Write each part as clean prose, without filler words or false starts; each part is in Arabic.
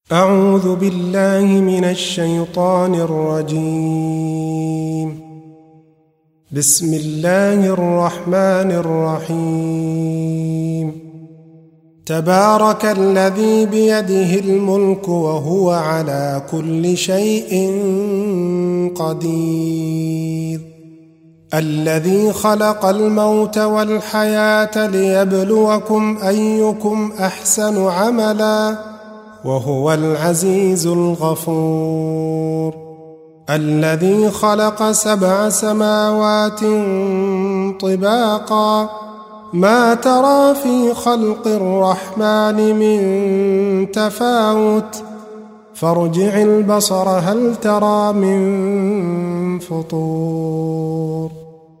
أعوذ بالله من الشيطان الرجيم. بسم الله الرحمن الرحيم. تبارك الذي بيده الملك وهو على كل شيء قدير. الذي خلق الموت والحياة ليبلوكم أيكم أحسن عملا وهو العزيز الغفور. الذي خلق 7 سماوات طباقا ما ترى في خلق الرحمن من تفاوت فارجع البصر هل ترى من فطور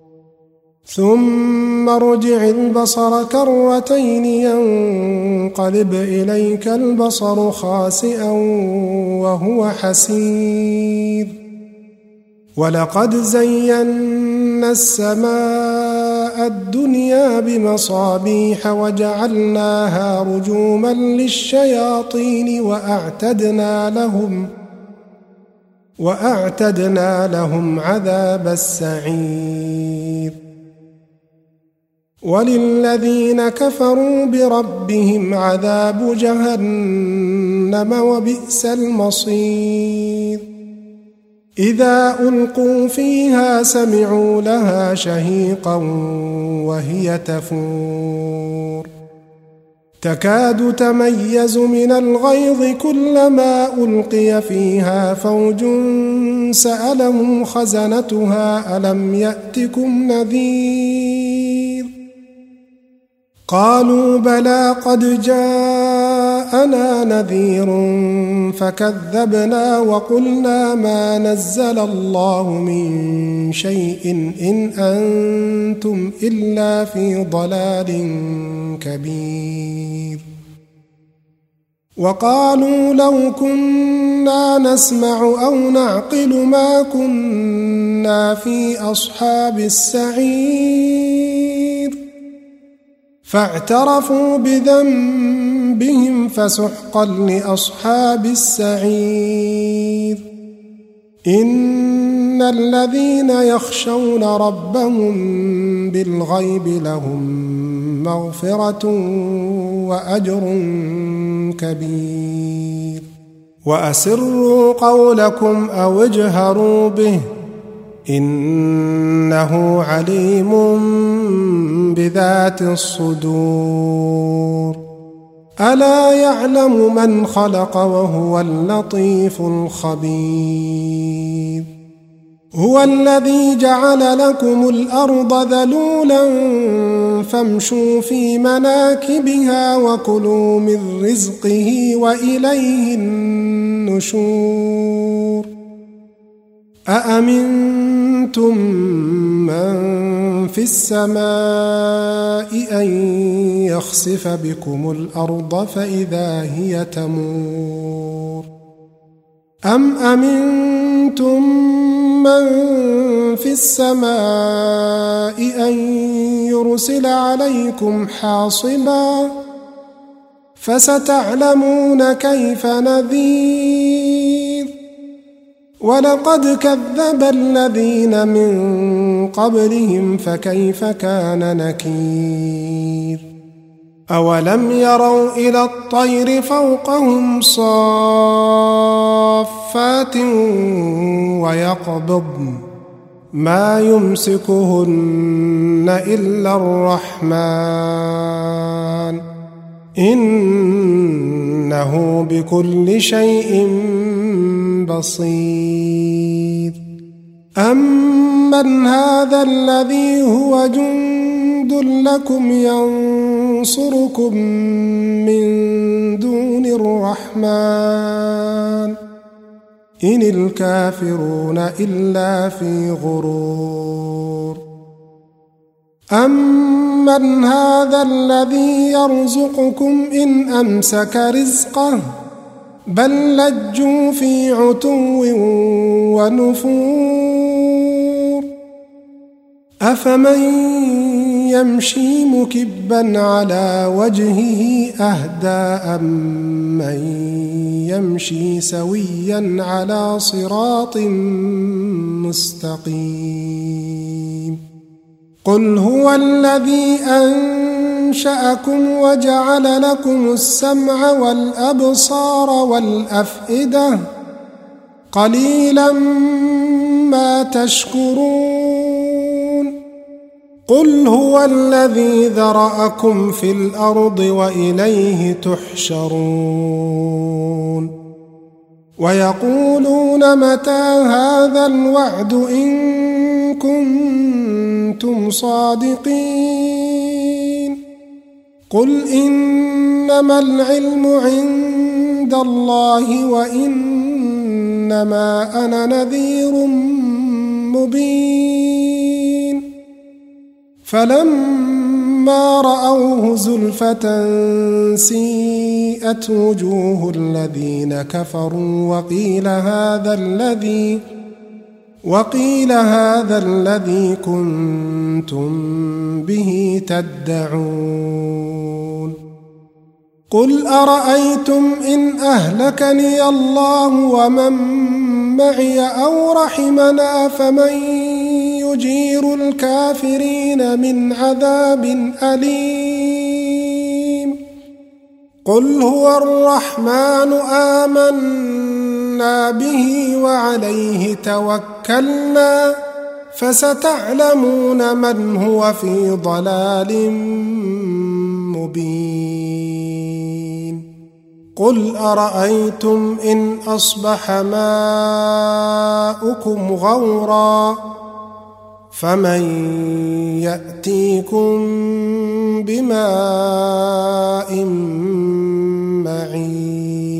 ثم ارجع البصر كرتين ينقلب إليك البصر خاسئا وهو حسير. ولقد زينا السماء الدنيا بمصابيح وجعلناها رجوما للشياطين وأعتدنا لهم عذاب السعير. وللذين كفروا بربهم عذاب جهنم وبئس المصير. إذا ألقوا فيها سمعوا لها شهيقا وهي تفور تكاد تميز من الغيظ كلما ألقي فيها فوج سألهم خزنتها ألم يأتكم نذير قالوا بلى قد جاءنا نذير فكذبنا وقلنا ما نزل الله من شيء إن أنتم إلا في ضلال كبير. وقالوا لو كنا نسمع أو نعقل ما كنا في أصحاب السعير فاعترفوا بذنبهم فسحقا لأصحاب السعير. إن الذين يخشون ربهم بالغيب لهم مغفرة وأجر كبير. وأسروا قولكم أو اجهروا به إنه عليم بذات الصدور. ألا يعلم من خلق وهو اللطيف الخبير. هو الذي جعل لكم الأرض ذلولا فامشوا في مناكبها وكلوا من رزقه وإليه النشور. أأمنتم من في السماء أن يخسف بكم الأرض فإذا هي تمور أم أمنتم من في السماء أن يرسل عليكم حاصبا فستعلمون كيف نذير. ولقد كذب الذين من قبلهم فكيف كان نكير. أولم يروا إلى الطير فوقهم صافات ويقبضن ما يمسكهن إلا الرحمن إنه بكل شيء بصير. أمن هذا الذي هو جند لكم ينصركم من دون الرحمن إن الكافرون إلا في غرور. أمن هذا الذي يرزقكم إن أمسك رزقه بل لجوا في عتو ونفور. أفمن يمشي مكبا على وجهه أهدى أمن يمشي سويا على صراط مستقيم قل هو الذي أنشأكم وجعل لكم السمع والأبصار والأفئدة قليلا ما تشكرون قل هو الذي ذرأكم في الأرض وإليه تحشرون ويقولون متى هذا الوعد إن كنتم صادقين قل إنما العلم عند الله وإنما أنا نذير مبين فلما رأوه زلفة سيئت وجوه الذين كفروا وقيل هذا الذي كنتم به تدعون قل أرأيتم إن أهلكني الله ومن معي أو رحمنا فمن يجير الكافرين من عذاب أليم قل هو الرحمن آمنا به وعليه توكلنا فستعلمون من هو في ضلال مبين قل أرأيتم إن أصبح ماؤكم غورا فمن يأتيكم بماء معين